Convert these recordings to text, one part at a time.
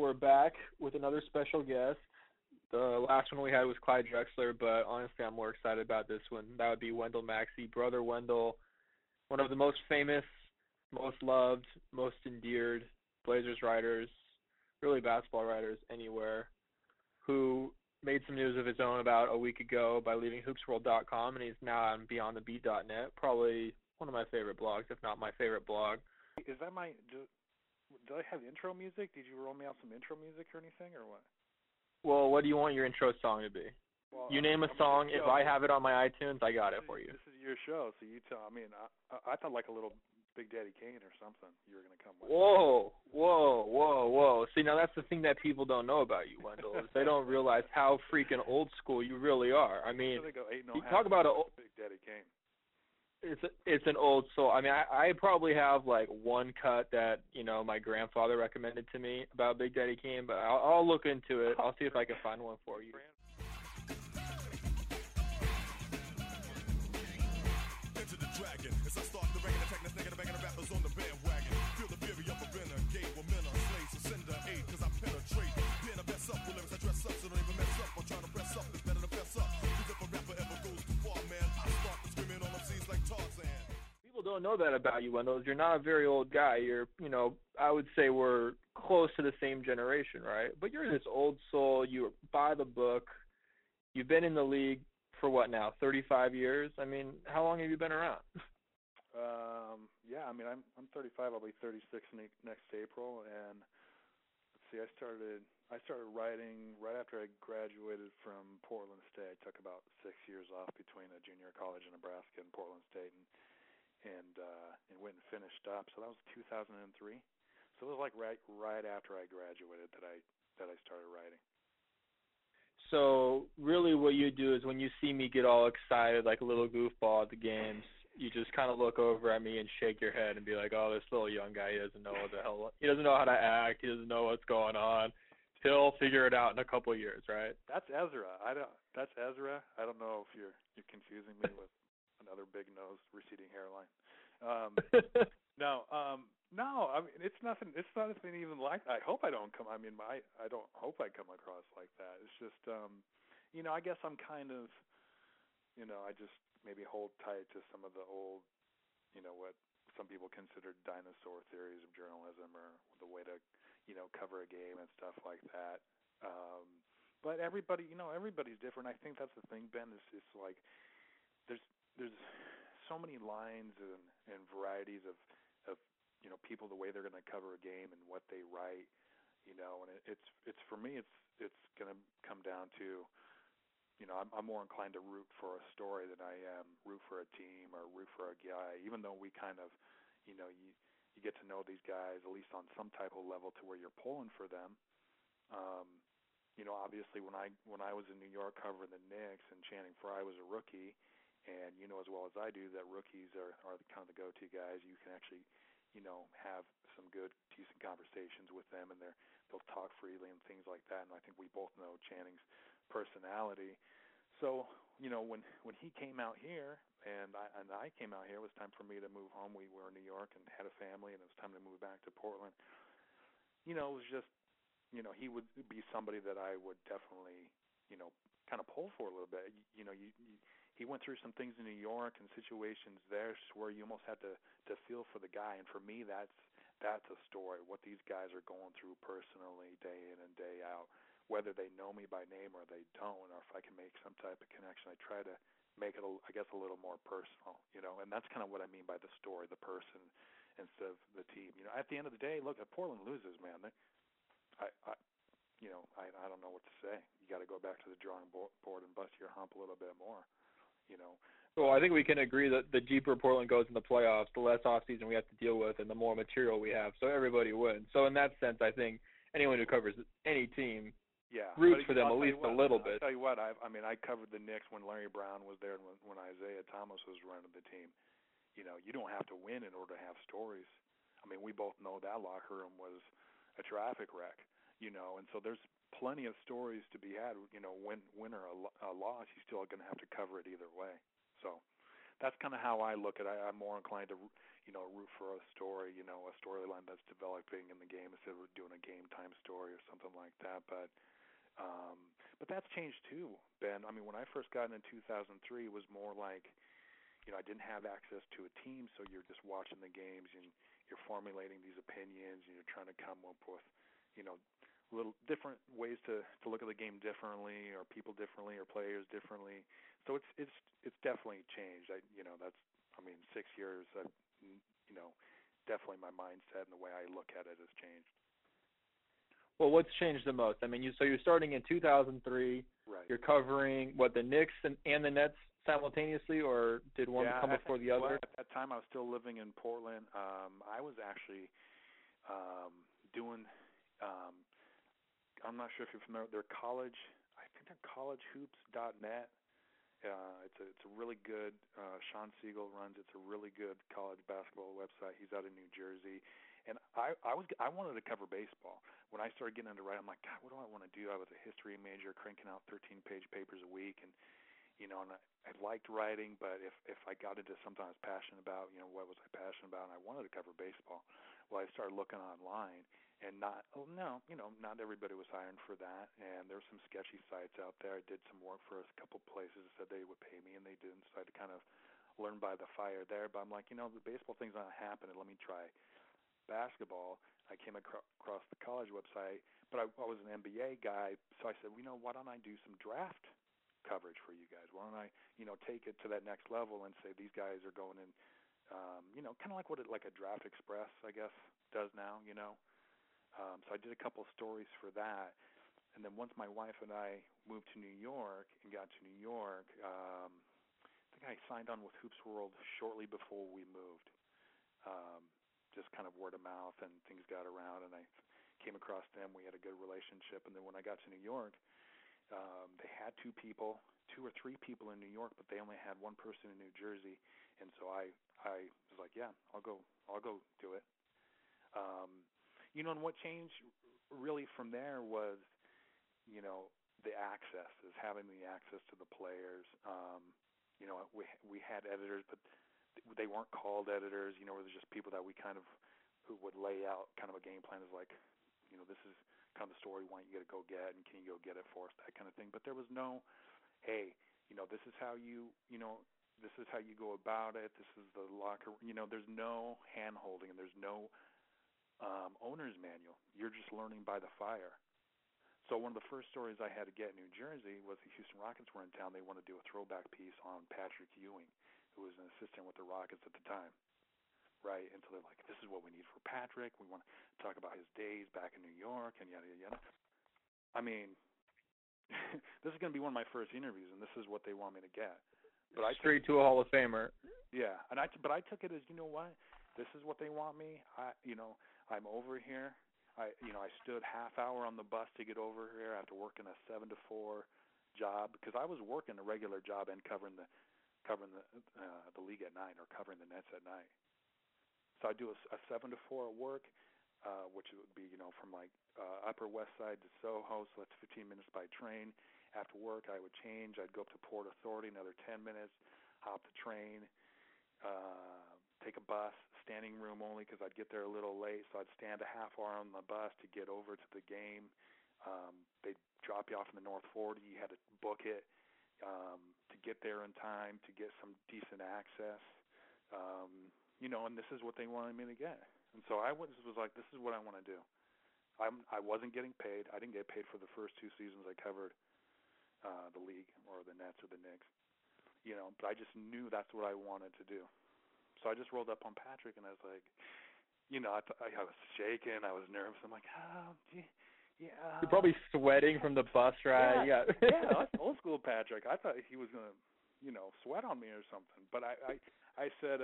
we're back with another special guest. The last one we had was Clyde Drexler, but honestly, I'm more excited about this one. That would be Wendell Maxey, brother Wendell, one of the most famous, most loved, most endeared Blazers writers, really basketball writers anywhere, who made some news of his own about a week ago by leaving hoopsworld.com, and he's now on beyondthebeat.net, probably one of my favorite blogs, if not my favorite blog. Is that do I have intro music? Did you roll me out some intro music or anything, or what? Well, what do you want your intro song to be? Well, you name a song. If I have it on my iTunes, I got it for you. This is your show, so you tell. I mean, I thought like a little Big Daddy Kane or something you were going to come with. Whoa. See, now that's the thing that people don't know about you, Wendell, is they don't realize how freaking old school you really are. I mean, you talk about Big Daddy Kane. It's an old soul. I mean, I probably have like one cut that, my grandfather recommended to me about Big Daddy Kane, but I'll look into it. I'll see if I can find one for you. Into the dragon, as I start the banging, attack this nigga, the banging the rappers on the bandwagon. Feel the fury of a renegade, well men are slaves, so send the aid, cause I penetrate. Being a best up, with lyrics I dress up, so don't even mess up. I'm trying to press up, it's better to fess up. Cause if a rapper ever goes too far, man, I start to screaming on them scenes like Tarzan. People don't know that about you, Wendell. You're not a very old guy. You're, I would say we're close to the same generation, right? But you're this old soul. You're by the book. You've been in the league for what now, 35 years? I mean, how long have you been around? Yeah, I mean, I'm 35. I'll be 36 next April, and let's see, I started writing right after I graduated from Portland State. I took about 6 years off between a junior college in Nebraska and Portland State, and went and finished up. So that was 2003. So it was like right after I graduated that I started writing. So really what you do is when you see me get all excited like a little goofball at the games, you just kind of look over at me and shake your head and be like, oh, this little young guy, he doesn't know he doesn't know how to act, he doesn't know what's going on. He'll figure it out in a couple of years, right? That's Ezra. That's Ezra. I don't know if you're confusing me with another big nose, receding hairline. No, I mean it's nothing. It's not anything even like that. I hope I don't come. I mean, I don't hope I come across like that. It's just, I guess I'm kind of, I just maybe hold tight to some of the old, what some people consider dinosaur theories of journalism or the way to, cover a game and stuff like that. But everybody, everybody's different. I think that's the thing, Ben. Is like there's so many lines and varieties of people, the way they're going to cover a game and what they write, and it's for me it's going to come down to, I'm more inclined to root for a story than I am root for a team or root for a guy, even though we kind of, you get to know these guys at least on some type of level to where you're pulling for them. Obviously when I was in New York covering the Knicks and Channing Frye was a rookie, and you know as well as I do that rookies are the kind of the go-to guys. You can actually, have some good, decent conversations with them, and they'll talk freely and things like that. And I think we both know Channing's personality. So, when he came out here and I came out here, it was time for me to move home. We were in New York and had a family, and it was time to move back to Portland. It was just, he would be somebody that I would definitely, kind of pull for a little bit. He went through some things in New York and situations there where you almost had to feel for the guy. And for me, that's a story, what these guys are going through personally day in and day out, whether they know me by name or they don't, or if I can make some type of connection. I try to make it, I guess, a little more personal, and that's kind of what I mean by the story, the person instead of the team. At the end of the day, look, if Portland loses, man, I don't know what to say. You got to go back to the drawing board and bust your hump a little bit more, Well, I think we can agree that the deeper Portland goes in the playoffs, the less offseason we have to deal with and the more material we have, so everybody wins. So in that sense, I think anyone who covers any team roots for them at least a little bit. I'll tell you what, I covered the Knicks when Larry Brown was there and when Isaiah Thomas was running the team. You don't have to win in order to have stories. I mean, we both know that locker room was a traffic wreck, and so there's plenty of stories to be had. Win or a loss, you're still going to have to cover it either way. So that's kind of how I look at it. I'm more inclined to, root for a story, a storyline that's developing in the game instead of doing a game time story or something like that. But that's changed too, Ben. I mean, when I first got in 2003, it was more like, I didn't have access to a team, so you're just watching the games and you're formulating these opinions and you're trying to come up with, little different ways to look at the game differently, or people differently, or players differently. So it's definitely changed. 6 years. Definitely my mindset and the way I look at it has changed. Well, what's changed the most? I mean, you're starting in 2003. Right. You're covering the Knicks and the Nets simultaneously, or did one come before the other? Well, at that time, I was still living in Portland. I was actually doing. I'm not sure if you're familiar. They're college. I think they're collegehoops.net. It's a really good. Sean Siegel runs. It's a really good college basketball website. He's out of New Jersey, and I wanted to cover baseball. When I started getting into writing, I'm like, God, what do I want to do? I was a history major, cranking out 13-page papers a week, and and I liked writing, but if I got into something I was passionate about, what was I passionate about, and I wanted to cover baseball. Well, I started looking online, and not everybody was hiring for that, and there were some sketchy sites out there. I did some work for a couple places that said they would pay me, and they didn't, so I had to kind of learn by the fire there. But I'm like, the baseball thing's not happening. Let me try basketball. I came across the college website, but I was an NBA guy, so I said, why don't I do some draft coverage for you guys? Why don't I, take it to that next level and say these guys are going in, kind of like like a Draft Express, I guess, does now, So I did a couple stories for that. And then once my wife and I moved to New York and got to New York, I think I signed on with Hoops World shortly before we moved. Just kind of word of mouth, and things got around, and I came across them. We had a good relationship. And then when I got to New York, they had two or three people in New York, but they only had one person in New Jersey. And so I was like, yeah, I'll go do it. And what changed really from there was, the access, is having the access to the players. We had editors, but they weren't called editors. It was just people that who would lay out kind of a game plan, as like, this is kind of the story we want you to go get, and can you go get it for us, that kind of thing. But there was no, hey, this is how you, this is how you go about it. This is the locker. There's no hand holding, and there's no owner's manual. You're just learning by the fire. So one of the first stories I had to get in New Jersey was the Houston Rockets were in town. They wanted to do a throwback piece on Patrick Ewing, who was an assistant with the Rockets at the time. Right, and so they're like, this is what we need for Patrick. We want to talk about his days back in New York and yada, yada, yada. I mean, this is going to be one of my first interviews, and this is what they want me to get. But straight to a Hall of Famer. Yeah, but I took it as, what? This is what they want me. I'm over here. I stood half hour on the bus to get over here after working a 7 to 4 job, because I was working a regular job and covering the league at night, or covering the Nets at night. So I do a 7 to 4 at work, which would be, from like Upper West Side to Soho, so that's 15 minutes by train. After work, I would change. I'd go up to Port Authority, another 10 minutes, hop the train, take a bus, standing room only, because I'd get there a little late, so I'd stand a half hour on the bus to get over to the game. They'd drop you off in the North 40. You had to book it to get there in time, to get some decent access. And this is what they wanted me to get. And so I was like, this is what I want to do. I wasn't getting paid. I didn't get paid for the first 2 seasons I covered the league, or the Nets, or the Knicks. But I just knew that's what I wanted to do. So I just rolled up on Patrick, and I was like, I was shaking. I was nervous. I'm like, yeah. You're probably sweating from the bus ride. Yeah, that's old school Patrick. I thought he was going to, sweat on me or something. But I said,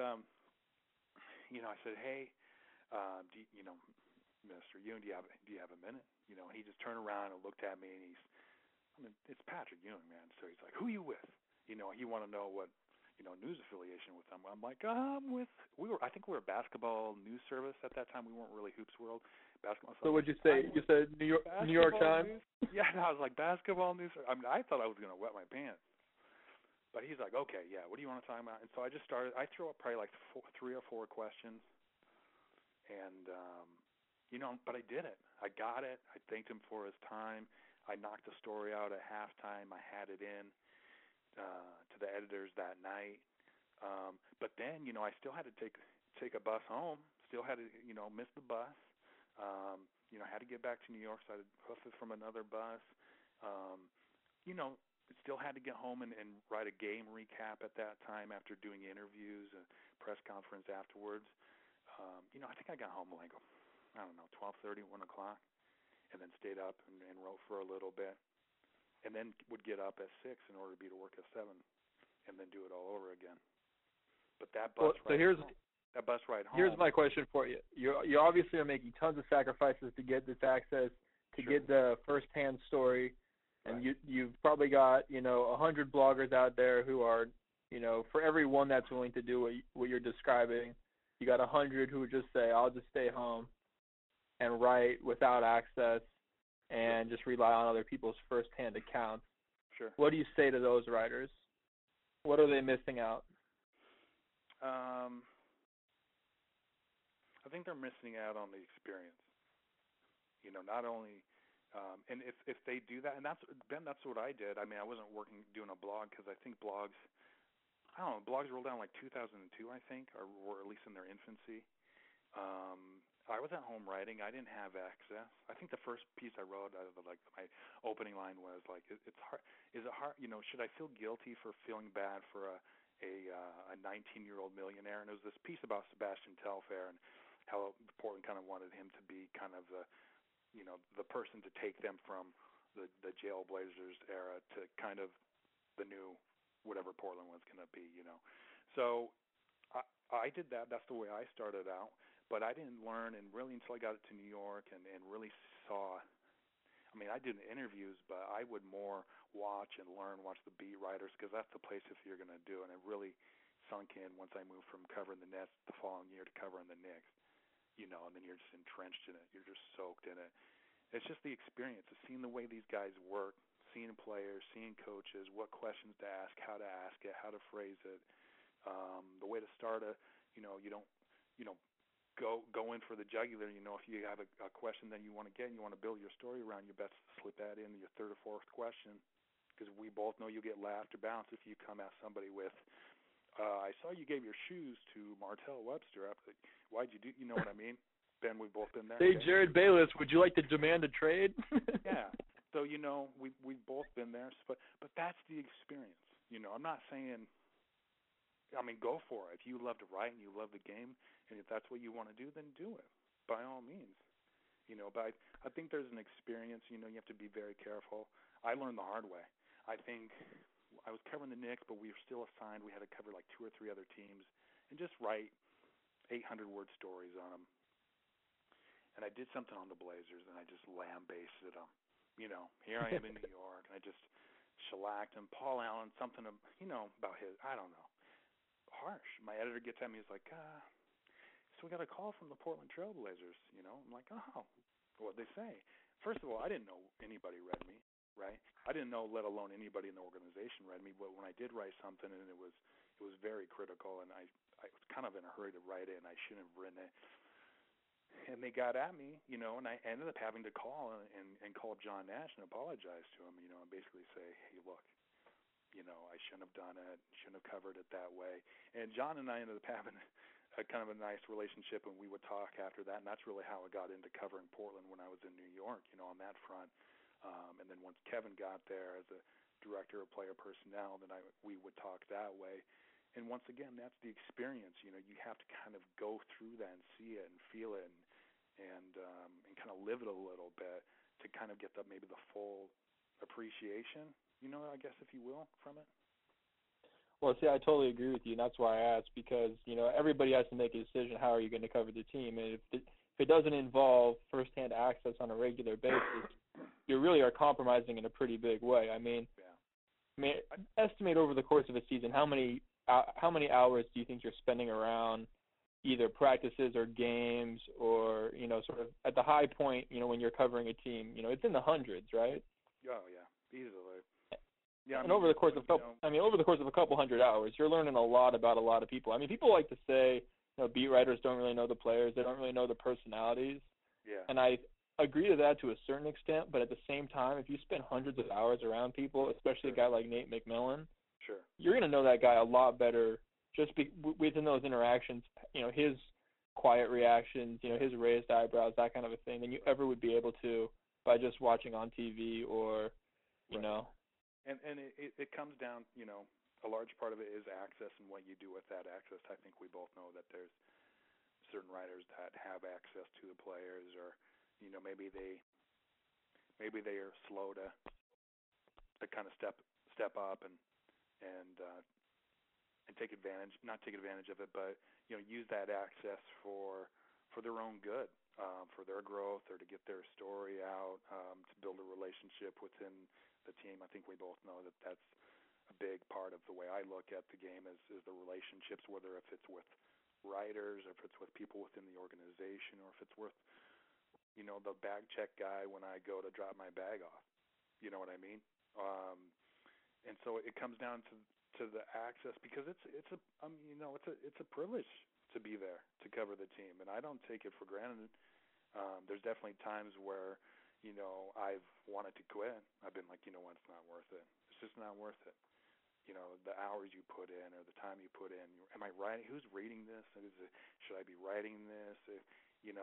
I said, hey, Mr. Ewing, do you have a minute? He just turned around and looked at me, and it's Patrick Ewing, man. So he's like, who are you with? He wanted to know what, news affiliation with them. I'm like, I think we were a basketball news service at that time. We weren't really Hoops World. Basketball. So what'd you say? You said New York Times? News? Yeah, I was like, basketball news. I thought I was going to wet my pants. But he's like, okay, yeah, what do you want to talk about? And so I just started. I threw up probably like 3 or 4 questions, and but I did it. I got it. I thanked him for his time. I knocked the story out at halftime. I had it in to the editors that night. But then, I still had to take a bus home. Still had to, miss the bus. Had to get back to New York, so I had to hoof it from another bus. Still had to get home and write a game recap at that time after doing interviews, a press conference afterwards. I think I got home like, 12:30, 1 o'clock, and then stayed up and wrote for a little bit, and then would get up at 6 in order to be to work at 7, and then do it all over again. But that bus ride home. Here's my question for you. You obviously are making tons of sacrifices to get this access, to get the first-hand story, and you've probably got 100 bloggers out there who are, for every one that's willing to do what you're describing, you got 100 who would just say, I'll just stay home and write without access and just rely on other people's first-hand accounts. Sure. What do you say to those writers? What are they missing out? I think they're missing out on the experience. Not only, and if they do that, and that's what I did. I mean, I wasn't doing a blog because I think blogs rolled out in like 2002, I think, or were at least in their infancy. I was at home writing. I didn't have access. I think the first piece I wrote, my opening line was like, "It's hard. Is it hard? Should I feel guilty for feeling bad for a 19-year-old millionaire?" And it was this piece about Sebastian Telfair and how Portland kind of wanted him to be kind of the person to take them from the Jail Blazers era to kind of the new whatever Portland was going to be. So I did that. That's the way I started out. But I didn't learn, and really until I got to New York and really saw. I mean, I did interviews, but I would more watch the beat writers, because that's the place if you're going to do it. And it really sunk in once I moved from covering the Nets the following year to covering the Knicks, and then you're just entrenched in it. You're just soaked in it. It's just the experience of seeing the way these guys work, seeing players, seeing coaches, what questions to ask, how to ask it, how to phrase it, the way to start you don't, go in for the jugular. If you have a question that you want to get and you want to build your story around, you best slip that in your third or fourth question, because we both know you get laughed or bounced if you come at somebody with, I saw you gave your shoes to Martell Webster. Why'd you do? You know what I mean? Ben, we've both been there. Hey, Jared Bayless, would you like to demand a trade? Yeah. So, we've both been there. But that's the experience. I'm not saying, go for it. If you love to write and you love the game, and if that's what you want to do, then do it, by all means. But I think there's an experience, you have to be very careful. I learned the hard way. I think I was covering the Knicks, but we were still assigned. We had to cover like 2 or 3 other teams and just write 800-word stories on them. And I did something on the Blazers, and I just lambasted them. Here I am in New York, and I just shellacked him. Paul Allen, something, about his, I don't know, harsh. My editor gets at me, he's like, so we got a call from the Portland Trail Blazers, I'm like, oh, what'd they say? First of all, I didn't know anybody read me, right? I didn't know, let alone anybody in the organization read me, but when I did write something, and it was very critical, and I was kind of in a hurry to write it, and I shouldn't have written it. And they got at me, and I ended up having to call and call John Nash and apologize to him, and basically say, hey, look, I shouldn't have done it, shouldn't have covered it that way. And John and I ended up having a kind of a nice relationship, and we would talk after that, and that's really how I got into covering Portland when I was in New York, on that front. And then once Kevin got there as a director of player personnel, then we would talk that way. And once again, that's the experience. You have to kind of go through that and see it and feel it and kind of live it a little bit to kind of get maybe the full appreciation, I guess, if you will, from it. Well, see, I totally agree with you, and that's why I asked, because, everybody has to make a decision, how are you going to cover the team? And if it doesn't involve firsthand access on a regular basis, you really are compromising in a pretty big way. I mean, estimate over the course of a season, how many hours do you think you're spending around either practices or games or, sort of at the high point, when you're covering a team? It's in the hundreds, right? Oh, yeah, easily. Yeah, and over the course of over the course of a couple hundred hours, you're learning a lot about a lot of people. I mean, people like to say, beat writers don't really know the players, they don't really know the personalities. Yeah. And I agree to that to a certain extent, but at the same time, if you spend hundreds of hours around people, especially a guy like Nate McMillan, sure, you're going to know that guy a lot better just within those interactions. His quiet reactions, his raised eyebrows, that kind of a thing, than you ever would be able to by just watching on TV or, you know. And it comes down, a large part of it is access and what you do with that access. I think we both know that there's certain writers that have access to the players, or maybe they are slow to kind of step up and take advantage, not take advantage of it, but use that access for their own good, for their growth, or to get their story out, to build a relationship within the team. I think we both know that that's a big part of the way I look at the game is the relationships, whether if it's with writers, or if it's with people within the organization, or if it's with the bag check guy when I go to drop my bag off. You know what I mean? And so it comes down to the access, because it's a privilege to be there to cover the team, and I don't take it for granted. There's definitely times where I've wanted to quit. I've been like, what, it's not worth it. It's just not worth it. The hours you put in, or the time you put in. Am I writing? Who's reading this? Should I be writing this? You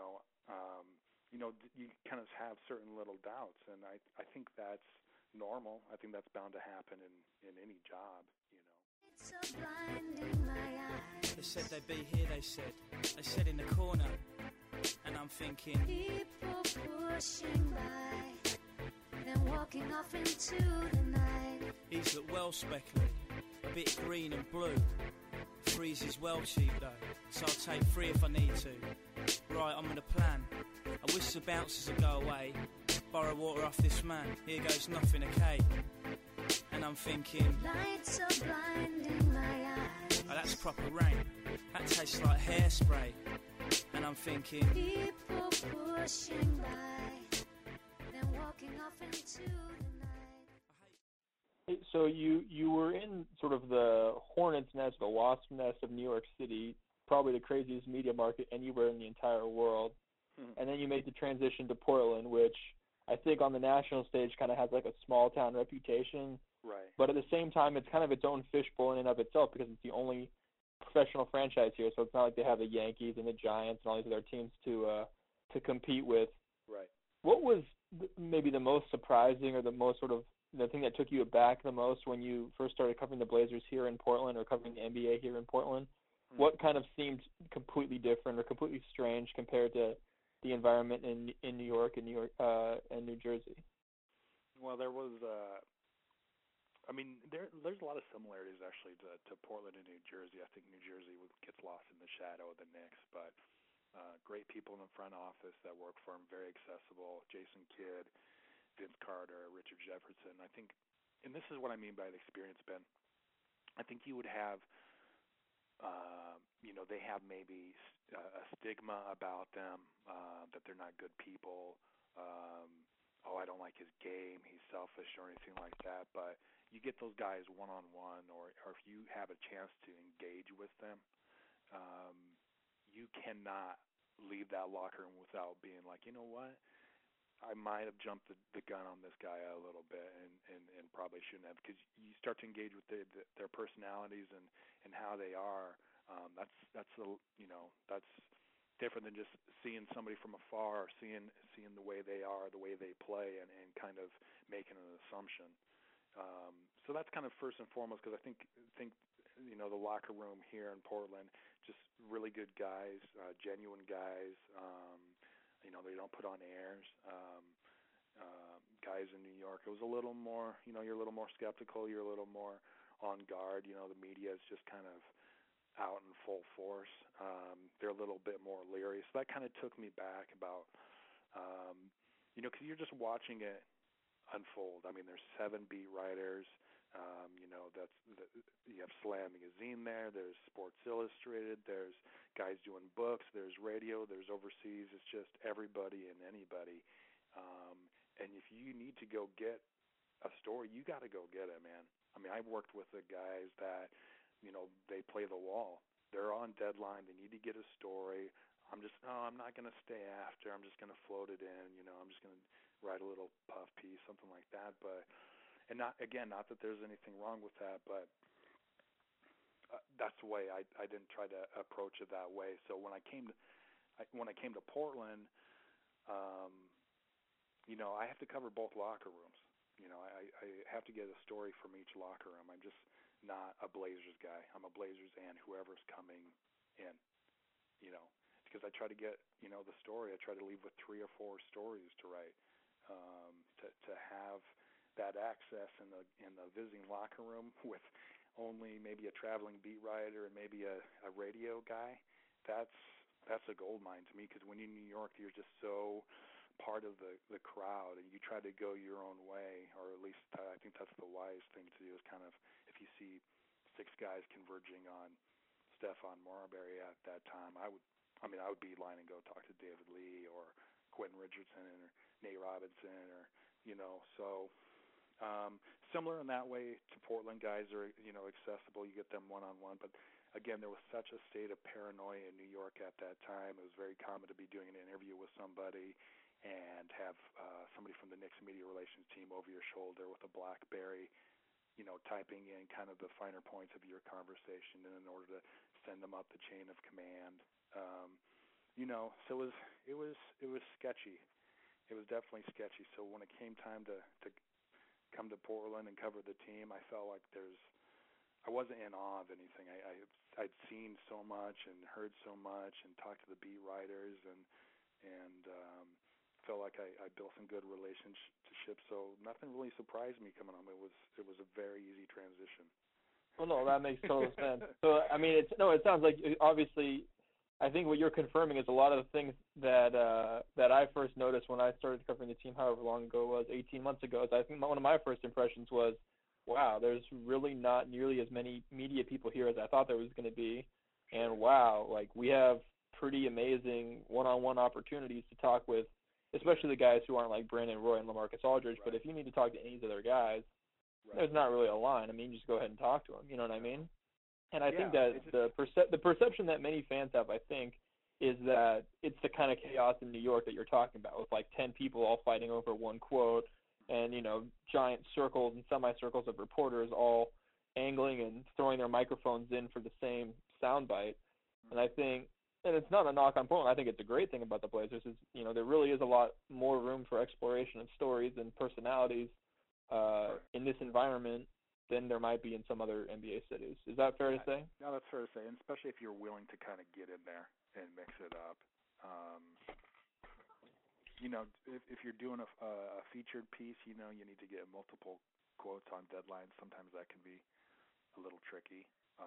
kind of have certain little doubts, and I think that's normal. I think that's bound to happen in any job. It's so blinding my eyes. They said they'd be here. They said in the corner, and I'm thinking, people pushing by, then walking off into the night. He's look well speckly, a bit green and blue. Three's is well cheap though, so I'll take 3 if I need to. Right, I'm gonna plan. I wish the bouncers would go away. Borrow water off this man. Here goes nothing, okay? And I'm thinking, lights are blinding my eyes. Oh, that's proper rain. That tastes like hairspray. And I'm thinking, people pushing by, then walking off into the night. So you were in sort of the hornet's nest, the wasp's nest of New York City, probably the craziest media market anywhere in the entire world. And then you made the transition to Portland, which I think on the national stage kind of has like a small town reputation. Right. But at the same time, it's kind of its own fishbowl in and of itself, because it's the only professional franchise here. So it's not like they have the Yankees and the Giants and all these other teams to compete with. Right. What was maybe the most surprising, or the most sort of the thing that took you aback the most when you first started covering the Blazers here in Portland, or covering the NBA here in Portland? What kind of seemed completely different or completely strange compared to the environment in New York and New Jersey? Well, there was there's a lot of similarities actually to Portland and New Jersey. I think New Jersey gets lost in the shadow of the Knicks, but great people in the front office that work for them, very accessible. Jason Kidd, Vince Carter, Richard Jefferson. I think, and this is what I mean by the experience, Ben. I think you would have, they have maybe a stigma about them, that they're not good people. I don't like his game, he's selfish, or anything like that. But you get those guys one-on-one, or if you have a chance to engage with them, you cannot leave that locker room without being like, you know what, I might have jumped the gun on this guy a little bit, and probably shouldn't have, because you start to engage with their personalities and how they are. That's different than just seeing somebody from afar, or seeing the way they are, the way they play, and kind of making an assumption. So that's kind of first and foremost, because I think the locker room here in Portland, just really good guys, genuine guys. They don't put on airs. Guys in New York, it was a little more, you're a little more skeptical, you're a little more on guard. The media is just kind of out in full force. They're a little bit more leery. So that kind of took me back about, because you're just watching it unfold. I mean, there's 7 beat writers. You have Slam Magazine there. There's Sports Illustrated. There's guys doing books. There's radio. There's overseas. It's just everybody and anybody. And if you need to go get a story, you got to go get it, man. I mean, I've worked with the guys that, they play the wall. They're on deadline. They need to get a story. I'm not going to stay after. I'm just going to float it in. I'm just going to write a little puff piece, something like that. But, and not that there's anything wrong with that, but that's the way I didn't try to approach it that way. So when I came to Portland, I have to cover both locker rooms. I have to get a story from each locker room. I'm just not a Blazers guy. I'm a Blazers and whoever's coming in, because I try to get, the story. I try to leave with 3 or 4 stories to write, to have that access in the visiting locker room with only maybe a traveling beat writer and maybe a radio guy. That's a gold mine to me, because when you're in New York, you're just so part of the crowd, and you try to go your own way, or at least I think that's the wise thing to do, is kind of, if you see 6 guys converging on Stephon Marbury at that time, I would beeline and go talk to David Lee or Quentin Richardson or Nate Robinson, or so similar in that way to Portland. Guys are accessible. You get them one-on-one, but again, there was such a state of paranoia in New York at that time. It was very common to be doing an interview with somebody and have somebody from the Knicks media relations team over your shoulder with a BlackBerry, typing in kind of the finer points of your conversation, and in order to send them up the chain of command. So it was sketchy. It was definitely sketchy. So when it came time to come to Portland and cover the team, I felt like I wasn't in awe of anything. I'd seen so much and heard so much and talked to the beat writers and felt like I built some good relationships. So nothing really surprised me coming home. It was a very easy transition. Well, no, that makes total sense. So I mean, it sounds like, obviously, I think what you're confirming is a lot of the things that I first noticed when I started covering the team, however long ago it was, 18 months ago. I think one of my first impressions was, wow, there's really not nearly as many media people here as I thought there was going to be. And wow, like, we have pretty amazing one-on-one opportunities to talk with, especially the guys who aren't like Brandon Roy and LaMarcus Aldridge. Right. But if you need to talk to any of the other guys, there's not really a line. I mean, you just go ahead and talk to them. You know what I mean? And I think that the perception that many fans have, I think, is that it's the kind of chaos in New York that you're talking about, with like 10 people all fighting over one quote, and giant circles and semicircles of reporters all angling and throwing their microphones in for the same soundbite. And I think, and it's not a knock on Portland, I think it's a great thing about the Blazers is, there really is a lot more room for exploration of stories and personalities in this environment than there might be in some other NBA cities. Is that fair to say? No, that's fair to say, and especially if you're willing to kind of get in there and mix it up. If you're doing a featured piece, you need to get multiple quotes on deadlines. Sometimes that can be a little tricky.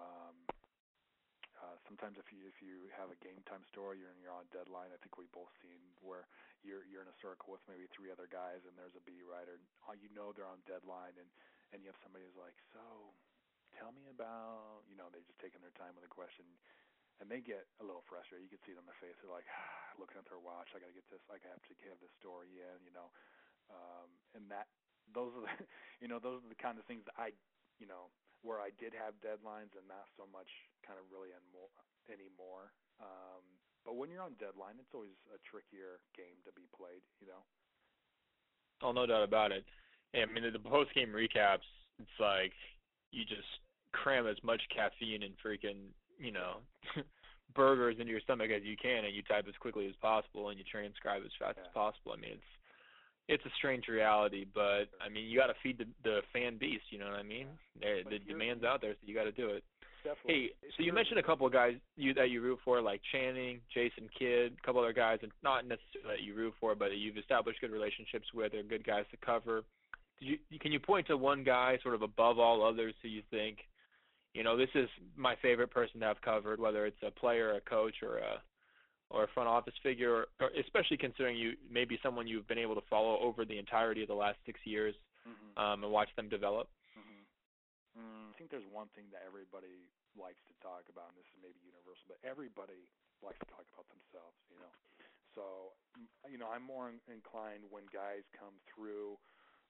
Sometimes if you have a game time story, you're on deadline. I think we've both seen where you're in a circle with maybe 3 other guys, and there's a beat writer. They're on deadline, and you have somebody who's like, so tell me about, they're just taking their time with a question, and they get a little frustrated. You can see it on their face. They're like, looking at their watch. I got to get this. I have to have this story in, and those are the kind of things that where I did have deadlines and not so much kind of really anymore. But when you're on deadline, it's always a trickier game to be played, Oh, no doubt about it. I mean, the post-game recaps, it's like you just cram as much caffeine and freaking, burgers into your stomach as you can, and you type as quickly as possible, and you transcribe as fast as possible. I mean, it's a strange reality, but I mean, you got to feed the fan beast. You know what I mean? The demand's out there, so you got to do it. Definitely. Hey, so you mentioned a couple of guys that you root for, like Channing, Jason Kidd, a couple other guys, and not necessarily that you root for, but that you've established good relationships with. They're good guys to cover. Can you point to one guy sort of above all others who you think, this is my favorite person to have covered, whether it's a player, a coach, or a front office figure, or especially considering maybe someone you've been able to follow over the entirety of the last 6 years, and watch them develop? I think there's one thing that everybody likes to talk about, and this is maybe universal, but everybody likes to talk about themselves, So, I'm more inclined when guys come through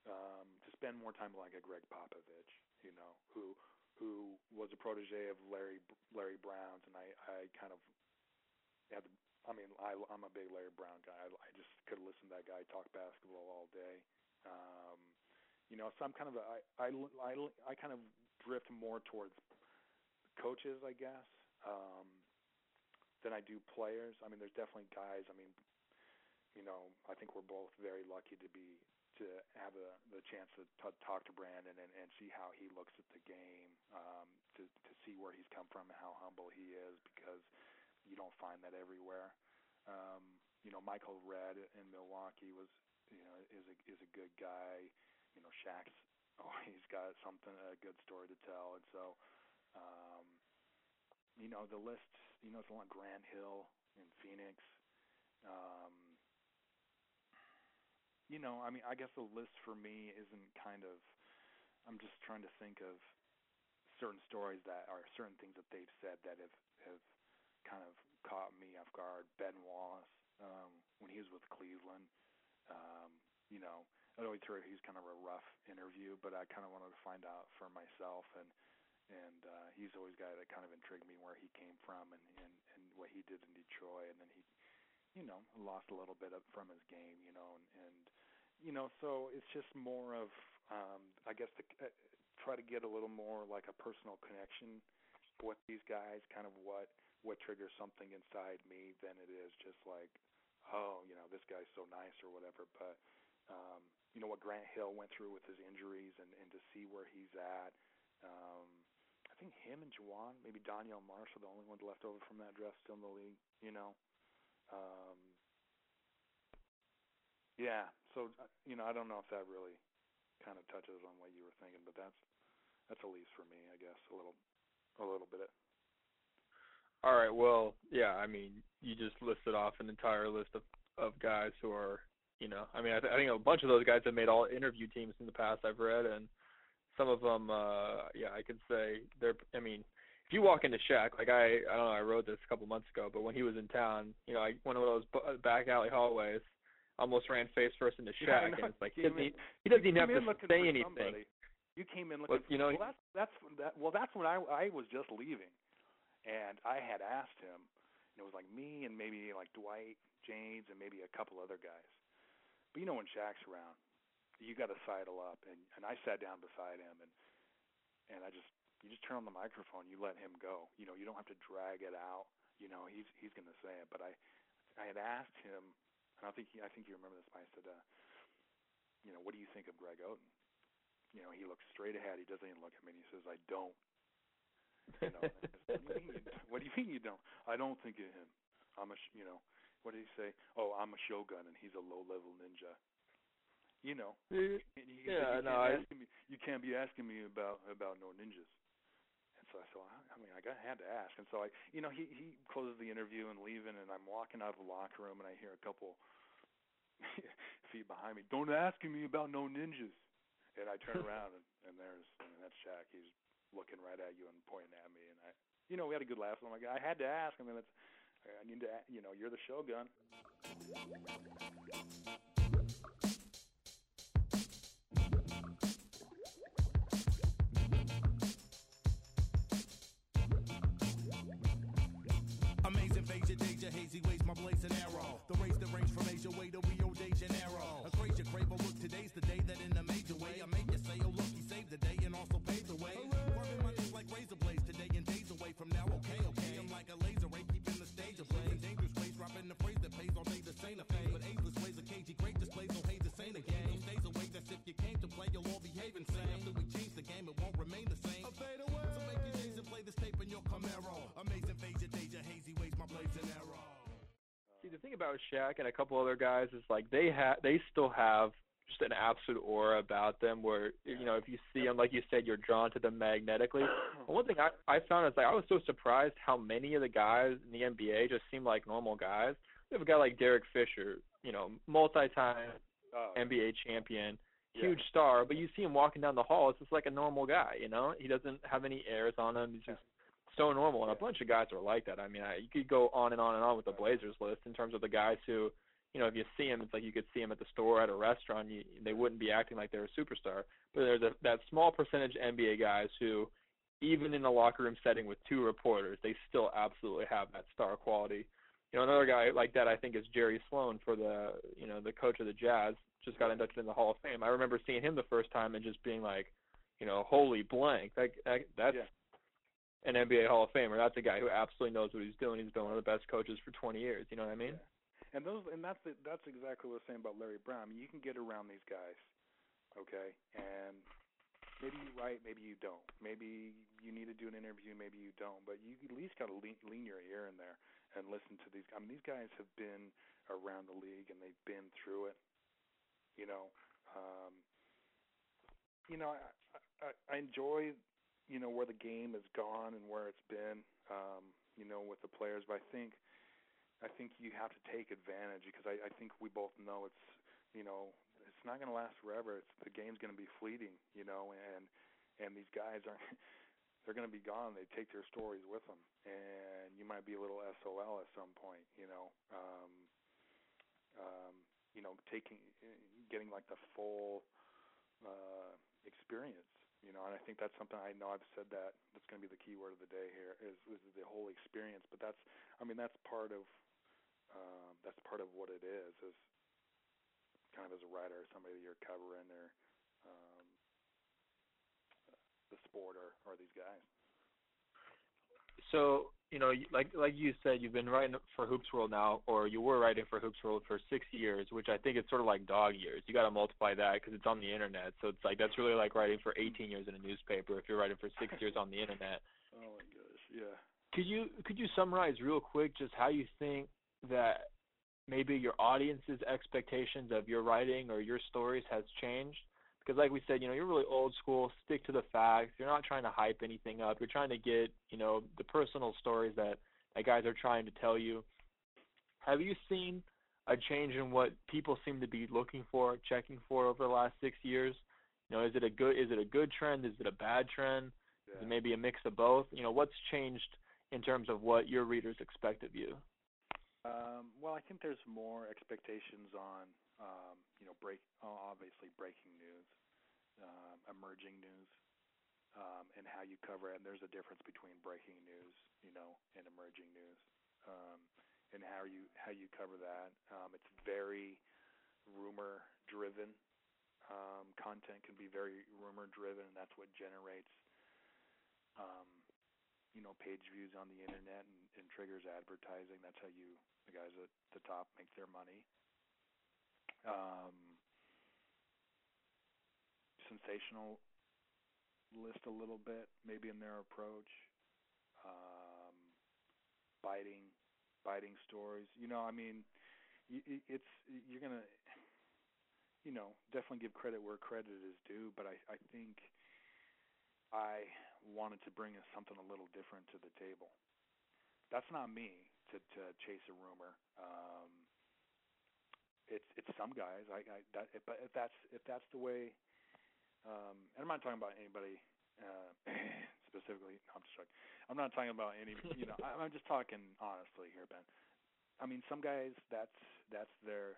to spend more time like a Greg Popovich, you know, who was a protege of Larry Brown's, and I kind of had the, I mean, I'm a big Larry Brown guy. I just could listen to that guy talk basketball all day. You know, so I'm kind of I kind of drift more towards coaches, I guess, than I do players. I mean, there's definitely guys. I mean, you know, I think we're both very lucky to have the chance to talk to Brandon and see how he looks at the game, to see where he's come from and how humble he is, because you don't find that everywhere. You know, Michael Redd in Milwaukee was, you know, is a good guy. You know, Shaq's always got a good story to tell, and so, you know, the list, you know, it's a lot. Grant Hill in Phoenix. You know, I mean, I guess the list for me isn't kind of, I'm just trying to think of certain stories that are certain things that they've said that have kind of caught me off guard. Ben Wallace, when he was with Cleveland, you know, I always heard he's kind of a rough interview, but I kind of wanted to find out for myself, and he's always a guy that kind of intrigued me, where he came from and what he did in Detroit, and then he, you know, lost a little bit from his game, you know, and you know, so it's just more of, I guess, to try to get a little more like a personal connection with these guys, kind of what triggers something inside me than it is just like, oh, you know, this guy's so nice or whatever. But you know, what Grant Hill went through with his injuries, and to see where he's at. I think him and Juwan, maybe Danielle Marsh are the only ones left over from that draft still in the league, you know. Yeah, so, you know, I don't know if that really kind of touches on what you were thinking, but that's at least for me, I guess, a little bit. All right, well, yeah, I mean, you just listed off an entire list of guys who are, you know, I mean, I think a bunch of those guys have made all interview teams in the past I've read, and some of them, yeah, I could say I mean, if you walk into Shaq, like I don't know, I wrote this a couple months ago, but when he was in town, you know, I went to one of those back alley hallways, almost ran face first into Shaq, and it's like he doesn't even have to say anything. Somebody. You came in looking. Well, you know, that's when I was just leaving, and I had asked him, and it was like me and maybe like Dwight James and maybe a couple other guys. But you know, when Shaq's around, you got to sidle up, and I sat down beside him, and you just turn on the microphone, you let him go. You know, you don't have to drag it out. You know, he's going to say it. But I had asked him, and I think you remember this. I said, you know, what do you think of Greg Oden? You know, he looks straight ahead. He doesn't even look at me. And he says, I don't. You know, what do you mean you don't? I don't think of him. You know, what did he say? Oh, I'm a shogun, and he's a low-level ninja. You know, you can't be asking me about no ninjas. And so I said, I mean, I had to ask. And so he closes the interview and leaving, and I'm walking out of the locker room, and I hear a couple feet behind me, don't ask me about no ninjas. And I turn around, and that's Shaq. He's looking right at you and pointing at me, and we had a good laugh. So I'm like, I had to ask. I mean, I need to, you're the Shogun. Amazing Asia, Deja, hazy ways, my blazing arrow. The race that range from Asia way to Rio de Janeiro. A crazy craver, look, today's the day that in a major way I make you say, oh look, he saved the day and also paved the way. Working my name like razor blades today and days away from now, okay. I'm like a laser ray, keeping the stage ablaze. Dangerous ways, dropping the phrase that pays all day, this ain't a phase. But ageless ways, a cagey great displays, oh hey, this ain't a game. No stays away, that's if you came to play, you'll all behave insane. After we change the game, it won't remain the same. Fade away. So make your days and play this tape in your Camaro. Amazing Asia, Deja, hazy ways, my blazing arrow. See, the thing about Shaq and a couple other guys is like they still have just an absolute aura about them where, if you see them, like you said, you're drawn to them magnetically. And one thing I found is like I was so surprised how many of the guys in the NBA just seem like normal guys. We have a guy like Derek Fisher, multi-time NBA champion, huge star, but you see him walking down the hall, it's just like a normal guy, He doesn't have any airs on him. He's just so normal, and a bunch of guys are like that. I mean, you could go on and on and on with the Blazers list in terms of the guys who, if you see him, it's like you could see him at the store, at a restaurant. They wouldn't be acting like they're a superstar. But there's that small percentage NBA guys who, even in a locker room setting with two reporters, they still absolutely have that star quality. Another guy like that I think is Jerry Sloan for the coach of the Jazz, just got inducted in the Hall of Fame. I remember seeing him the first time and just being like, holy blank. That's an NBA Hall of Famer. That's a guy who absolutely knows what he's doing. He's been one of the best coaches for 20 years. You know what I mean? Yeah. And that's exactly what I was saying about Larry Brown. I mean, you can get around these guys, okay? And maybe you're right, maybe you don't. Maybe you need to do an interview, maybe you don't. But you at least got to lean your ear in there and listen to these. I mean, these guys have been around the league and they've been through it. I enjoy, where the game has gone and where it's been, with the players. But I think you have to take advantage because I think we both know it's not going to last forever. The game's going to be fleeting, and these guys they're going to be gone. They take their stories with them, and you might be a little SOL at some point, getting like the full experience, and I think that's something I know I've said that's going to be the key word of the day here is the whole experience. But that's part of what it is kind of as a writer or somebody you're covering or the sport or these guys. So, like you said, you've been writing for Hoops World now, or you were writing for Hoops World for 6 years, which I think is sort of like dog years. You got to multiply that because it's on the internet. So it's like that's really like writing for 18 years in a newspaper if you're writing for 6 years on the internet. Oh my gosh, yeah. Could you summarize real quick just how you think that maybe your audience's expectations of your writing or your stories has changed? Because like we said, you're really old school, stick to the facts. You're not trying to hype anything up. You're trying to get, the personal stories that guys are trying to tell you. Have you seen a change in what people seem to be looking for, checking for over the last 6 years? Is it a good trend? Is it a bad trend? Yeah. Is it maybe a mix of both? What's changed in terms of what your readers expect of you? Well, I think there's more expectations on, obviously breaking news, emerging news, and how you cover it. And there's a difference between breaking news, and emerging news, and how you cover that. It's very rumor-driven. Content can be very rumor-driven, and that's what generates page views on the internet and triggers advertising. That's how the guys at the top make their money. Sensational list a little bit, maybe in their approach. Biting stories. You're gonna, definitely give credit where credit is due. But I think I wanted to bring something a little different to the table. That's not me to chase a rumor. It's some guys. But if that's the way, and I'm not talking about anybody specifically. No, I'm just joking. I'm not talking about any. I'm just talking honestly here, Ben. I mean, some guys that's their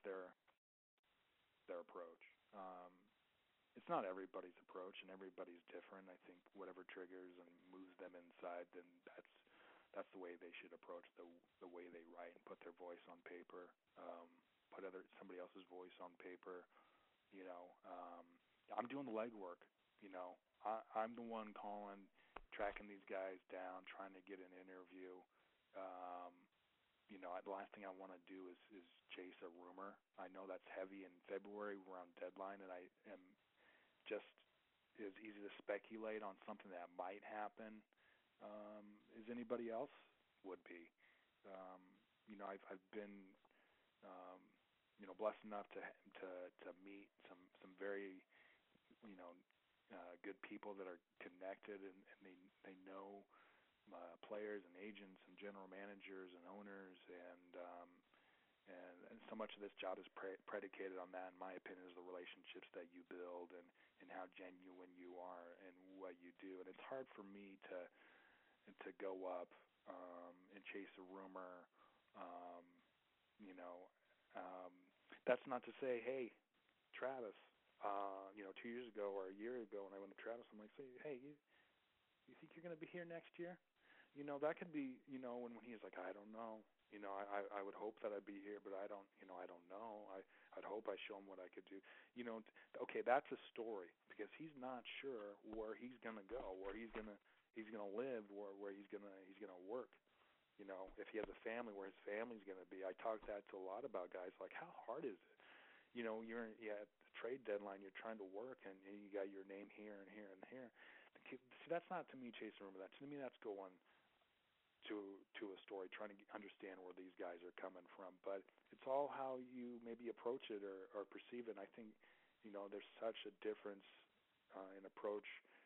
approach. It's not everybody's approach, and everybody's different. I think whatever triggers and moves them inside, then that's the way they should approach the way they write and put their voice on paper, put somebody else's voice on paper. I'm doing the legwork. I'm the one calling, tracking these guys down, trying to get an interview. The last thing I want to do is chase a rumor. I know that's heavy in February. We're on deadline, and I am just as easy to speculate on something that might happen as anybody else would be. I've been blessed enough to meet some very good people that are connected and they know players and agents and general managers and owners and so much of this job is predicated on that, in my opinion, is the relationships that you build and how genuine you are and what you do. And it's hard for me to go up and chase a rumor, that's not to say, hey, Travis, 2 years ago or a year ago when I went to Travis, I'm like, hey, you think you're going to be here next year? That could be, when he's like, I don't know. I would hope that I'd be here, but I don't know. I'd hope I show him what I could do. Okay, that's a story because he's not sure where he's going to go, where he's going to live, where he's going to work. If he has a family, where his family's going to be. I talk that to a lot about guys, like how hard is it? You're at the trade deadline, you're trying to work, and you got your name here and here and here. See, that's not to me chasing rumor. That to me, that's going to a story, trying to understand where these guys are coming from. But it's all how you maybe approach it or perceive it. And I think, there's such a difference in approach.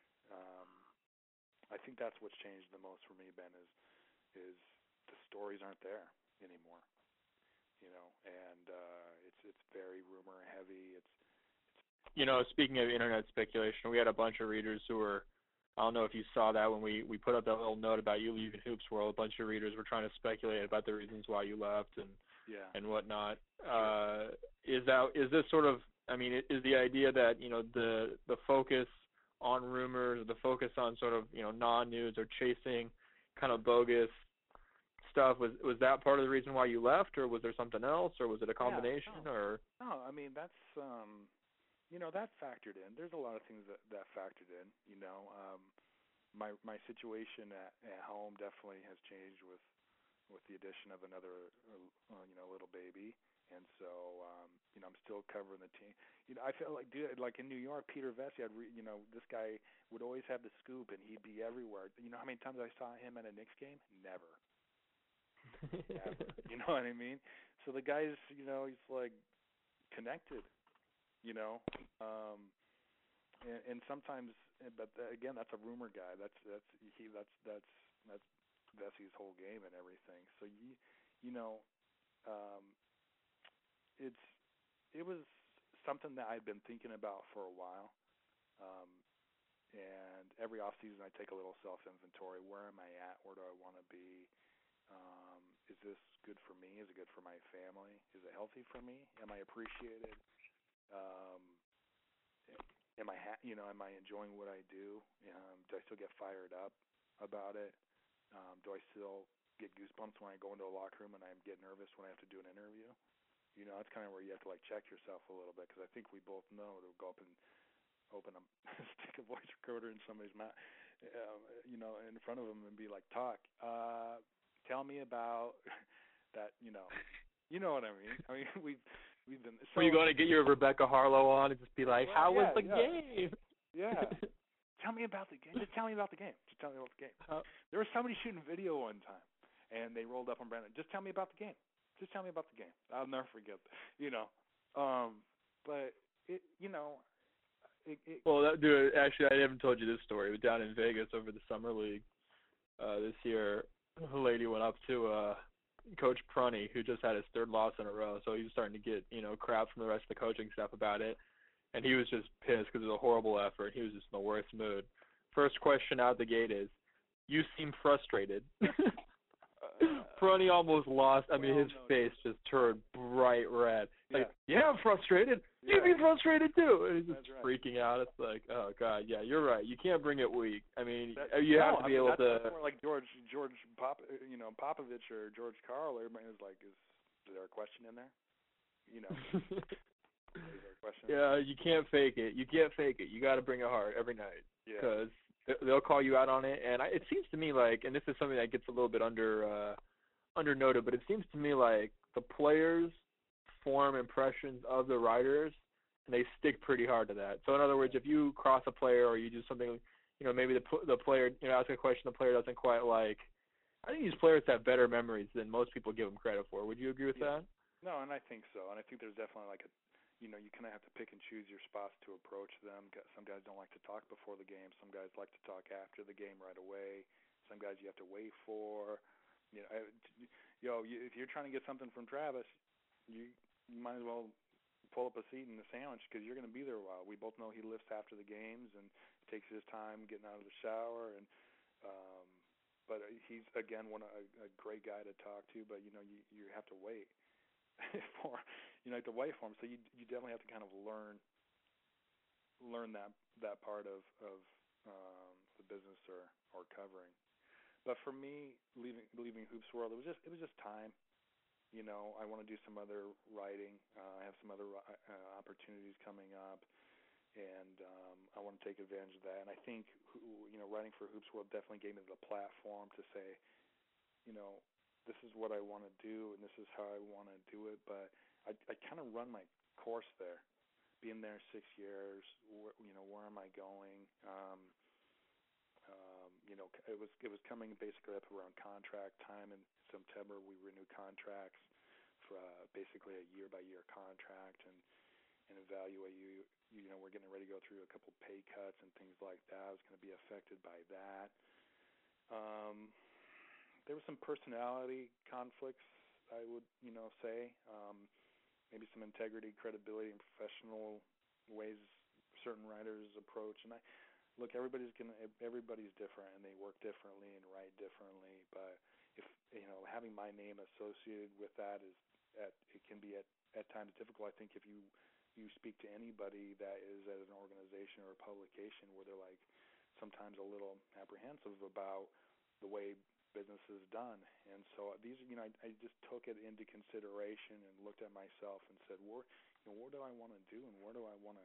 I think that's what's changed the most for me, Ben, is the stories aren't there anymore. And it's very rumor heavy. Speaking of internet speculation, we had a bunch of readers who were, I don't know if you saw that when we put up that little note about you leaving Hoops World. A bunch of readers were trying to speculate about the reasons why you left and whatnot. Is this sort of, is the idea that the focus on rumors, the focus on sort of non-news or chasing kind of bogus stuff, was that part of the reason why you left, or was there something else, or was it a combination? No, that's that factored in. There's a lot of things that factored in. My situation at home definitely has changed with the addition of another little baby, and so I'm still covering the team. I feel like in New York, Peter Vesey, this guy would always have the scoop, and he'd be everywhere. How many times I saw him at a Knicks game? Never. Never. You know what I mean? So the guy's, he's like connected. And sometimes, but again, that's a rumor guy. That's Vesey's whole game and everything. So it was something that I'd been thinking about for a while. And every off season, I take a little self-inventory. Where am I at? Where do I want to be? Is this good for me? Is it good for my family? Is it healthy for me? Am I appreciated? Am I enjoying what I do? Do I still get fired up about it? Do I still get goosebumps when I go into a locker room and I get nervous when I have to do an interview? That's kind of where you have to check yourself a little bit, because I think we both know to go up and stick a voice recorder in somebody's mouth, in front of them and be like, talk. Tell me about that. You know what I mean. We've been. So, you going to get your Rebecca Harlow on and just be like, how was the game? Yeah. Tell me about the game. Just tell me about the game. There was somebody shooting video one time, and they rolled up on Brandon. Just tell me about the game. I'll never forget. But it. Well, dude, actually, I haven't told you this story. It was down in Vegas over the summer league this year. A lady went up to Coach Prunty, who just had his third loss in a row, so he was starting to get crap from the rest of the coaching staff about it, and he was just pissed because it was a horrible effort. He was just in the worst mood. First question out the gate is, "You seem frustrated." Prunty almost lost. His face just turned bright red. Yeah, I'm frustrated. You'd be frustrated too. And he's just freaking out. It's like, oh god, yeah, you're right. You can't bring it weak. You have to be able to. That's more like George Popovich or George Karl. Everybody was like, is there a question in there? Is there a question? Yeah, you can't fake it. You got to bring it hard every night. Because they'll call you out on it. And it seems to me like, and this is something that gets a little bit undernoted, but it seems to me like the players form impressions of the writers, and they stick pretty hard to that. So in other words, if you cross a player or you do something, maybe the player, ask a question the player doesn't quite like, I think these players have better memories than most people give them credit for. Would you agree with that? No, and I think so. And I think there's definitely you kind of have to pick and choose your spots to approach them. Some guys don't like to talk before the game. Some guys like to talk after the game right away. Some guys you have to wait for. If you're trying to get something from Travis, you might as well pull up a seat in the sandwich because you're going to be there a while. We both know he lifts after the games and takes his time getting out of the shower, and but he's again a great guy to talk to. But you have to wait like the white form. So you definitely have to kind of learn that part of the business or covering. But for me, leaving Hoops World, it was just time. I want to do some other writing. I have some other opportunities coming up, and I want to take advantage of that. And I think, writing for Hoops World definitely gave me the platform to say, this is what I want to do, and this is how I want to do it. But I kind of run my course there. Being there 6 years, where am I going? It was coming basically up around contract time. In September, we renewed contracts for basically a year-by-year contract and evaluate you. We're getting ready to go through a couple pay cuts and things like that. I was going to be affected by that. There were some personality conflicts, I would, say. Maybe some integrity, credibility, and professional ways certain writers approach. And look, everybody's different, and they work differently and write differently. But if having my name associated with that it can be at times difficult. I think if you speak to anybody that is at an organization or a publication where they're like sometimes a little apprehensive about the way business is done. And so these, I just took it into consideration and looked at myself and said, what do I want to do, and where do I want to,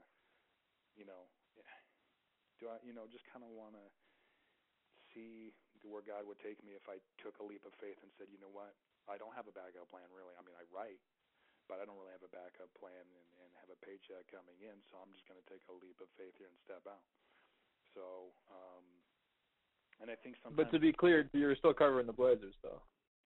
do I, just kind of want to see where God would take me if I took a leap of faith and said, you know what, I don't have a backup plan really. I mean, I write, but I don't really have a backup plan and have a paycheck coming in, so I'm just going to take a leap of faith here and step out. So, and I think sometimes... But to be clear, you're still covering the Blazers, though.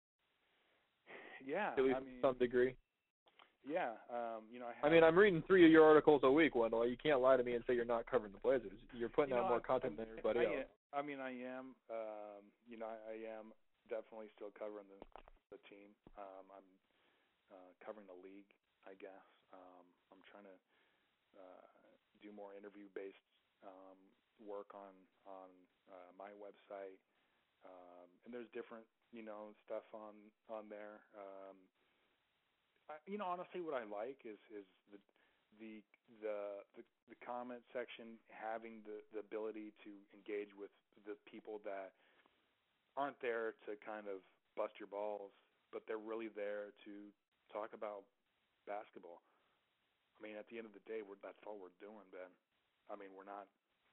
Yeah. At least to some degree. Yeah. I'm reading 3 of your articles a week, Wendell. You can't lie to me and say you're not covering the Blazers. You're putting out more content than everybody else. I am. I am definitely still covering the team. I'm covering the league, I guess. I'm trying to do more interview-based work on my website, and there's different stuff on there. Honestly, what I like is the comment section, having the ability to engage with the people that aren't there to kind of bust your balls, but they're really there to talk about basketball. I mean, at the end of the day, that's all we're doing, Ben. I mean, we're not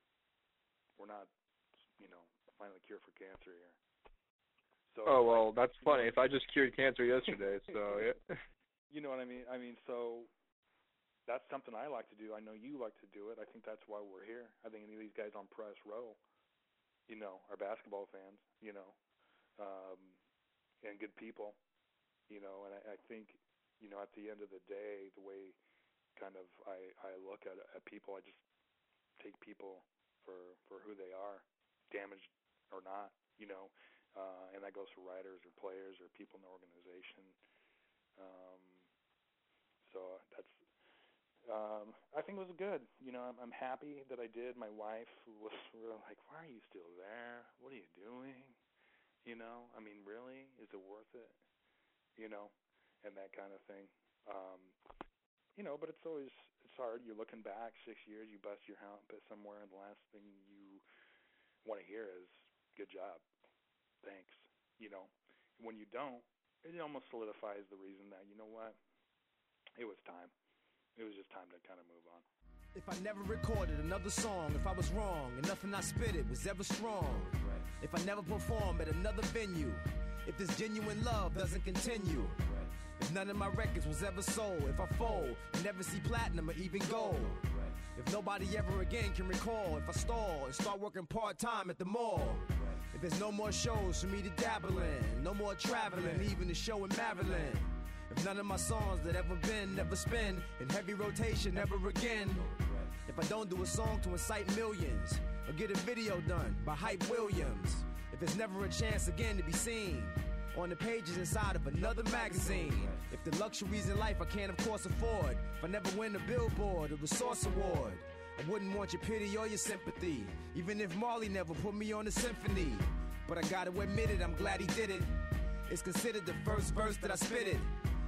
finding the cure for cancer here. So that's funny. If I just cured cancer yesterday, so yeah. You know what I mean? So that's something I like to do. I know you like to do it. I think that's why we're here. I think any of these guys on press row, are basketball fans, and good people, and I think, at the end of the day, the way kind of I look at people, I just take people for who they are, damaged or not, and that goes for writers or players or people in the organization. So that's, I think it was good. I'm happy that I did. My wife was really like, why are you still there? What are you doing? I mean, really? Is it worth it? And that kind of thing. But it's hard. You're looking back 6 years, you bust your hump at somewhere, and the last thing you want to hear is, good job, thanks. When you don't, it almost solidifies the reason that, you know what, it was time. It was just time to kind of move on. If I never recorded another song, if I was wrong and nothing I spitted was ever strong, if I never performed at another venue, if this genuine love doesn't continue, if none of my records was ever sold, if I fold and never see platinum or even gold, if nobody ever again can recall, if I stall and start working part-time at the mall, if there's no more shows for me to dabble in, no more traveling, even the show in Maryland, if none of my songs that ever been, never spin in heavy rotation ever again, if I don't do a song to incite millions or get a video done by Hype Williams, if there's never a chance again to be seen on the pages inside of another magazine, if the luxuries in life I can't of course afford, if I never win a Billboard or the Source Award, I wouldn't want your pity or your sympathy, even if Marley never put me on the symphony. But I gotta admit it, I'm glad he did it. It's considered the first verse that I spitted.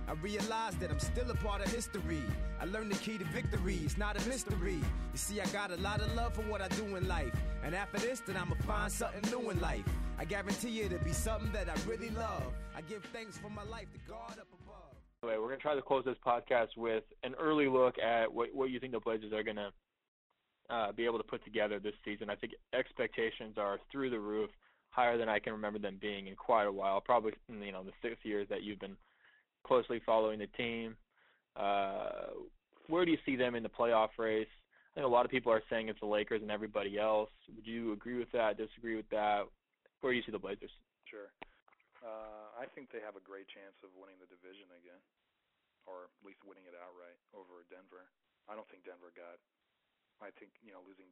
I realized that I'm still a part of history. I learned the key to victory, it's not a mystery. You see, I got a lot of love for what I do in life. And after this, then I'ma find something new in life. I guarantee you it'll be something that I really love. I give thanks for my life to God up above. Anyway, we're going to try to close this podcast with an early look at what you think the Blazers are going to be able to put together this season. I think expectations are through the roof, higher than I can remember them being in quite a while, probably the 6 years that you've been closely following the team. Where do you see them in the playoff race? I think a lot of people are saying it's the Lakers and everybody else. Would you agree with that, disagree with that? Where do you see the Blazers? Sure. I think they have a great chance of winning the division again, or at least winning it outright over Denver. I don't think Denver got. I think losing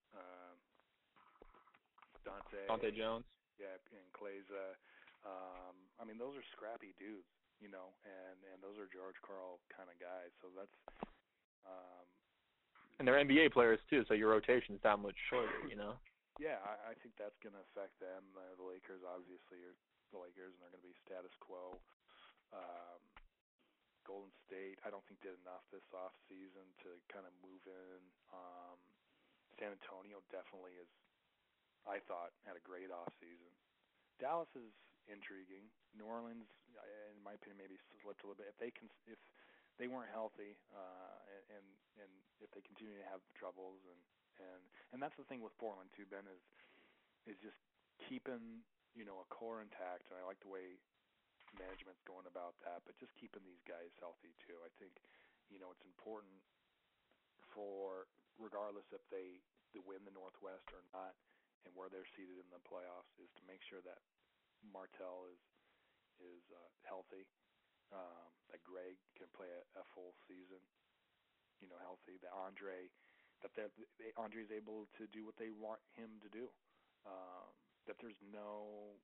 Dante Jones. Yeah, and Clay's. Those are scrappy dudes, and those are George Karl kind of guys. So that's. And they're NBA players too, so your rotation is that much shorter, Yeah, I think that's going to affect them. The Lakers obviously are the Lakers, and they're going to be status quo. Golden State, I don't think did enough this off season to kind of move in. San Antonio definitely is. I thought had a great off season. Dallas is intriguing. New Orleans, in my opinion, maybe slipped a little bit. If they weren't healthy, and if they continue to have troubles, and that's the thing with Portland too, Ben, is just keeping a core intact. And I like the way management's going about that, but just keeping these guys healthy too. I think it's important for, regardless if they win the Northwest or not, and where they're seated in the playoffs, is to make sure that Martell is healthy. That Greg can play a full season, healthy. That Andre's able to do what they want him to do. That there's no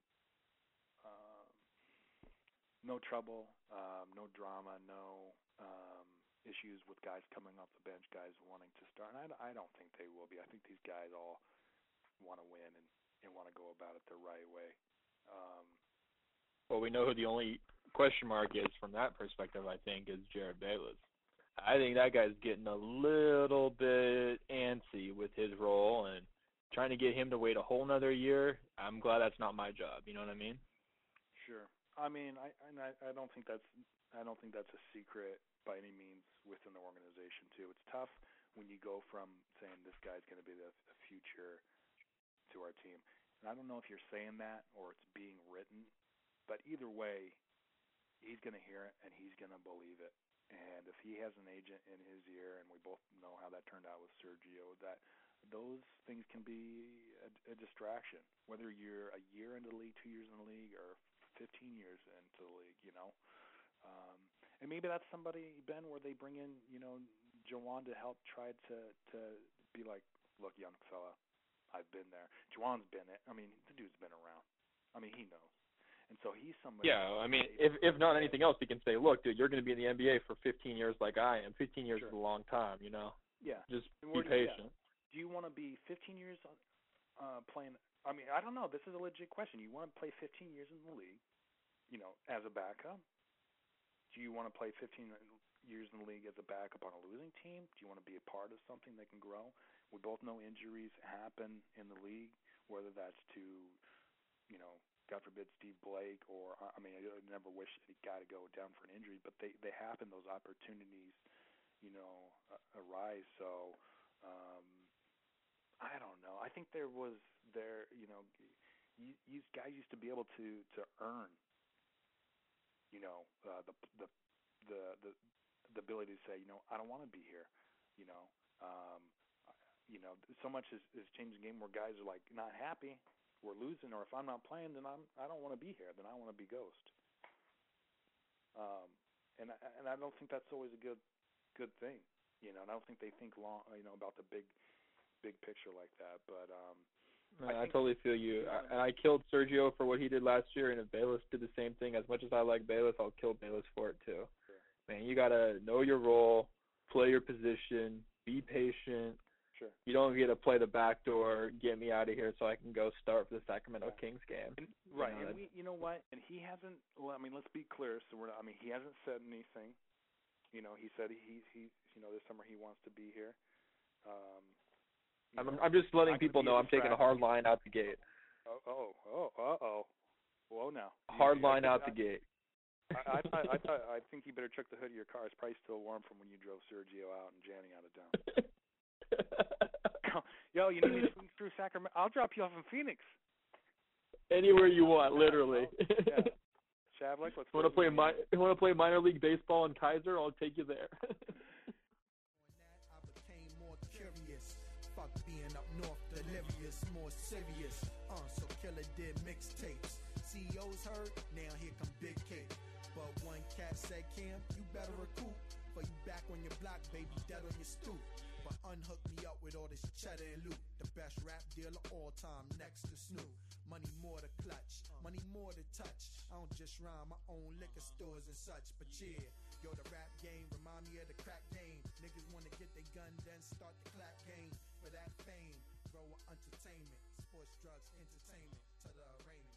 trouble, no drama, no issues with guys coming off the bench, guys wanting to start. And I don't think they will be. I think these guys all want to win and want to go about it the right way. Well, we know who the only question mark is from that perspective, I think, is Jared Bayless. I think that guy's getting a little bit antsy with his role, and trying to get him to wait a whole nother year, I'm glad that's not my job. You know what I mean? Sure. I don't think that's a secret by any means within the organization too. It's tough when you go from saying this guy's going to be the future to our team. And I don't know if you're saying that or it's being written, but either way, he's going to hear it and he's going to believe it. And if he has an agent in his ear, and we both know how that turned out with Sergio, that those things can be a distraction, whether you're a year into the league, 2 years in the league, or 15 years into the league, And maybe that's somebody, Ben, where they bring in, Juwan to help try to be like, look, young fella, I've been there. Juwan's been it. The dude's been around. He knows. And so he's somebody. Yeah, if not anything else, he can say, look, dude, you're going to be in the NBA for 15 years like I am. 15 years is a long time, Yeah. Just be patient. Do you want to be 15 years playing? I don't know. This is a legit question. You want to play 15 years in the league, as a backup? Do you want to play 15 years in the league as a backup on a losing team? Do you want to be a part of something that can grow? We both know injuries happen in the league, whether that's to, God forbid, Steve Blake, or I never wish a guy to go down for an injury, but they happen. Those opportunities, arise. So I don't know. I think these guys used to be able to earn, the ability to say, I don't want to be here. So much has changed the game where guys are like not happy. We're losing, or if I'm not playing, then I don't want to be here. Then I want to be ghost. And I don't think that's always a good thing, And I don't think they think long, about the big picture like that. But I totally feel you. And I killed Sergio for what he did last year, and if Bayless did the same thing, as much as I like Bayless, I'll kill Bayless for it too. Sure. Man, you gotta know your role, play your position, be patient. Sure. You don't get to play the back door, get me out of here so I can go start for the Sacramento Kings game. And, right. And you know what? And he hasn't. Well, I mean, let's be clear. So he hasn't said anything. You know, he said he this summer he wants to be here. I'm just letting people know I'm taking a hard line out the gate. Whoa, now. Hard line out the gate. I think you better check the hood of your car. It's probably still warm from when you drove Sergio out and Janny out of town. Yo, you need me to swing through Sacramento? I'll drop you off in Phoenix. Anywhere you want, literally. Yeah. Shavlik, let's want to play minor league baseball in Kaiser? I'll take you there. I became more curious. Fuck being up north, delirious, more serious. So Killer did mixtapes. CEOs heard, now here come Big K. But one cat said, Cam, you better recoup. For you back on your block, baby, dead on your stoop. But unhook me up with all this cheddar and loot. The best rap deal of all time, next to Snoop. Money more to clutch, money more to touch. I don't just rhyme, my own liquor stores and such. But yeah, yo, the rap game remind me of the crack game. Niggas wanna get their gun, then start the clap game. For that fame, grow entertainment, sports, drugs, entertainment, to the arraignment.